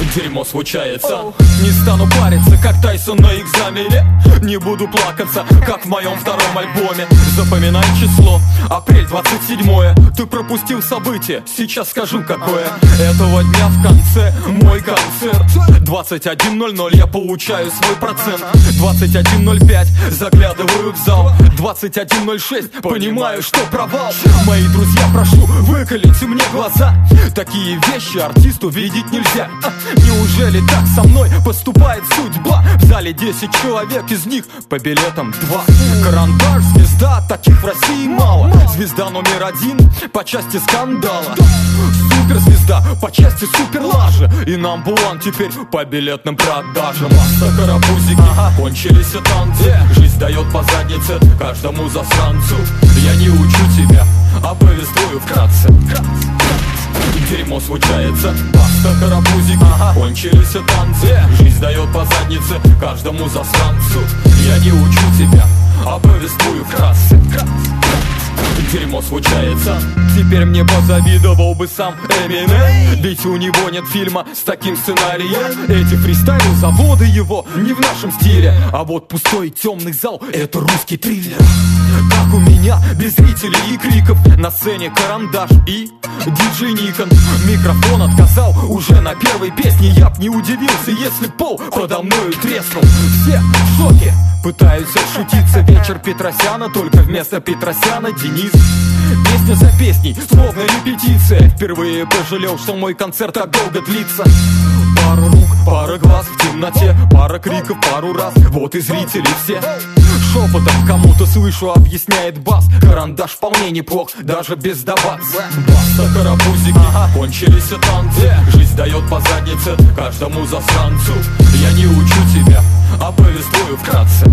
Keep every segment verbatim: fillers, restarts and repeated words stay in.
Дерьмо случается. Не стану париться, как Тайсон на экзамене. Не буду плакаться, как в моем втором альбоме. Запоминай число, апрель двадцать седьмое. Ты пропустил событие, сейчас скажу какое. Этого дня в конце мой концерт. Двадцать один ноль ноль я получаю свой процент. Двадцать один ноль пять заглядываю в зал. Двадцать один ноль шесть понимаю, что провал. Мои друзья, прошу, выколите мне глаза. Такие вещи артисту видеть нельзя. Неужели так со мной поступает судьба? В зале десять человек, из них по билетам два. Карандаш, звезда, таких в России мало. Звезда номер один по части скандала. Суперзвезда по части суперлажи. И number one теперь по билетным продажам. Маста, карапузики, ага. Кончились и танцы. Жизнь дает по заднице каждому засранцу. Я не учу тебя, а повествую вкратце. Дерьмо случается. Маста, карапузик, ага. Кончились и танцы. Жизнь дает по заднице каждому засранцу. Я не учу тебя, а повествую вкратце. Дерьмо случается. Теперь мне позавидовал бы сам Эминем. Ведь у него нет фильма с таким сценарием. Эти фристайлы, заводы его не в нашем стиле. А вот пустой темный зал — это русский триллер. Как у меня, без зрителей и криков. На сцене карандаш и диджей Никон. Микрофон отказал уже на первой песне. Я б не удивился, если пол подо мною треснул. Все в шоке, пытаюсь отшутиться. Вечер Петросяна, только вместо Петросяна Денис. Песня за песней, словно репетиция. Впервые пожалел, что мой концерт так долго длится. Пара рук, пара глаз в темноте, пара криков пару раз. Вот и зрители все. Шепотом кому-то слышу, объясняет бас. Карандаш вполне неплох, даже без добаваться. Баста, карапузики, ага. Кончились и танцы. Жизнь дает по заднице каждому засранцу. Я не учу тебя, а повествую вкратце.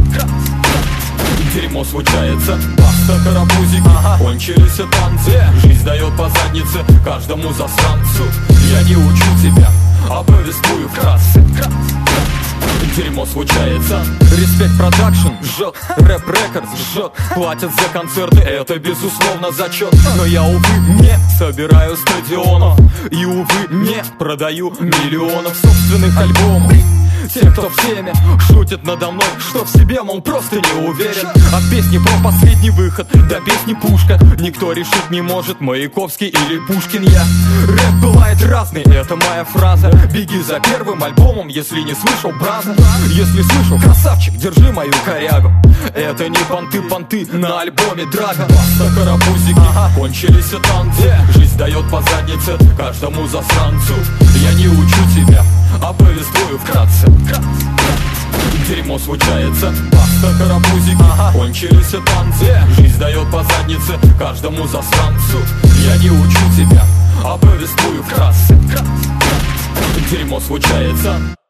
Дерьмо случается. Баста, карапузик, ага. Кончились и танцы. Жизнь дает по заднице каждому засранцу. Я не учу тебя, а повествую вкратце. Дерьмо случается. Респект продакшн жжет, рэп рекордс жжет. Платят за концерты, это безусловно зачет. Но я, увы, не собираю стадионов. И, увы, не продаю миллионов собственных альбомов. Те, кто в теме, шутят надо мной, что в себе, мол, просто не уверен. От песни про последний выход до песни «Пушка» никто решить не может, Маяковский или Пушкин я. Рэп бывает разный, это моя фраза. Беги за первым альбомом, если не слышал браза. Если слышал, красавчик, держи мою корягу. Это не понты-понты на альбоме Драга. Баста, карапузики, ага. Кончились и танцы. Жизнь дает по заднице каждому засранцу. Я не учу тебя, а повествую вкратце. Дерьмо случается. Баста, карапузик, ага. Кончились и танцы. Жизнь дает по заднице каждому засранцу. Я не учу тебя, а повествую вкратце. Дерьмо случается.